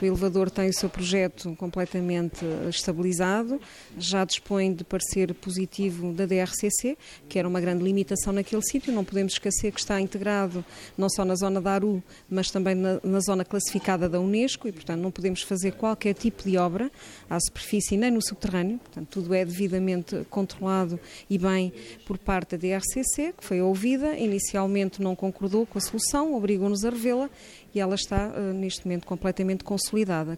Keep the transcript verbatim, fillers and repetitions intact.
O elevador tem o seu projeto completamente estabilizado, já dispõe de parecer positivo da D R C C, que era uma grande limitação naquele sítio. Não podemos esquecer que está integrado não só na zona da ARU, mas também na, na zona classificada da Unesco e, portanto, não podemos fazer qualquer tipo de obra à superfície nem no subterrâneo. Portanto, tudo é devidamente controlado e bem por parte da D R C C, que foi ouvida. Inicialmente não concordou com a solução, obrigou-nos a revê-la e ela está, neste momento, completamente consolidada.